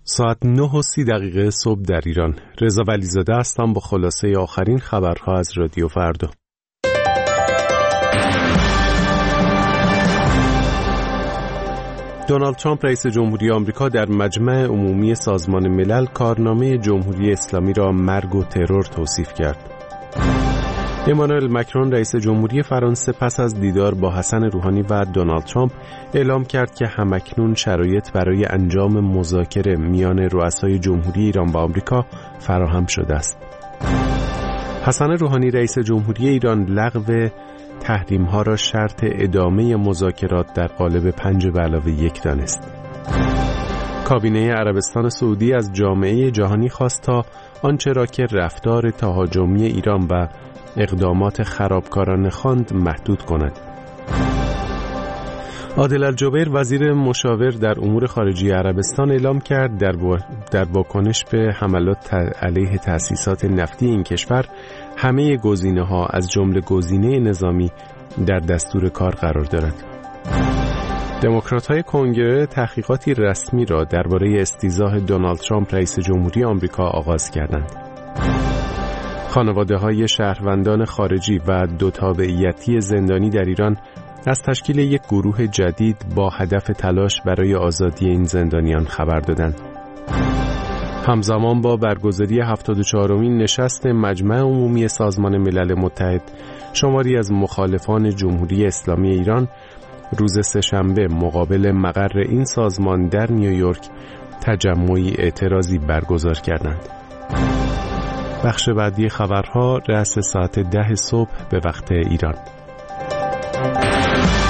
ساعت 9:30 صبح در ایران. رضا ولیزاده هستم با خلاصه آخرین خبرها از رادیو فردا. دونالد ترامپ رئیس جمهوری آمریکا در مجمع عمومی سازمان ملل کارنامه جمهوری اسلامی را مرگ و ترور توصیف کرد. امانوئل مکرون رئیس جمهوری فرانسه پس از دیدار با حسن روحانی و دونالد ترامپ اعلام کرد که همکنون شرایط برای انجام مذاکره میان رؤسای جمهوری ایران و آمریکا فراهم شده است. حسن روحانی رئیس جمهوری ایران لغو تحریم‌ها را شرط ادامه مذاکرات در قالب 5+1 دانست. کابینه عربستان سعودی از جامعه جهانی خواست تا آنچه را که رفتار تهاجمی ایران و اقدامات خرابکارانه خواند محدود کند. عادل الجبیر وزیر مشاور در امور خارجه عربستان اعلام کرد در واکنش به حملات علیه تأسیسات نفتی این کشور همه گزینه‌ها از جمله گزینه نظامی در دستور کار قرار دارد. دموکرات‌های کنگره تحقیقاتی رسمی را درباره استیضاح دونالد ترامپ رئیس جمهوری آمریکا آغاز کردند. خانواده‌های شهروندان خارجی و 2 تابعیتی زندانی در ایران از تشکیل یک گروه جدید با هدف تلاش برای آزادی این زندانیان خبر دادند. همزمان با برگزاری 74مین نشست مجمع عمومی سازمان ملل متحد، شماری از مخالفان جمهوری اسلامی ایران روز سه‌شنبه مقابل مقر این سازمان در نیویورک تجمعی اعتراضی برگزار کردند. بخش بعدی خبرها رأس ساعت 10 صبح به وقت ایران.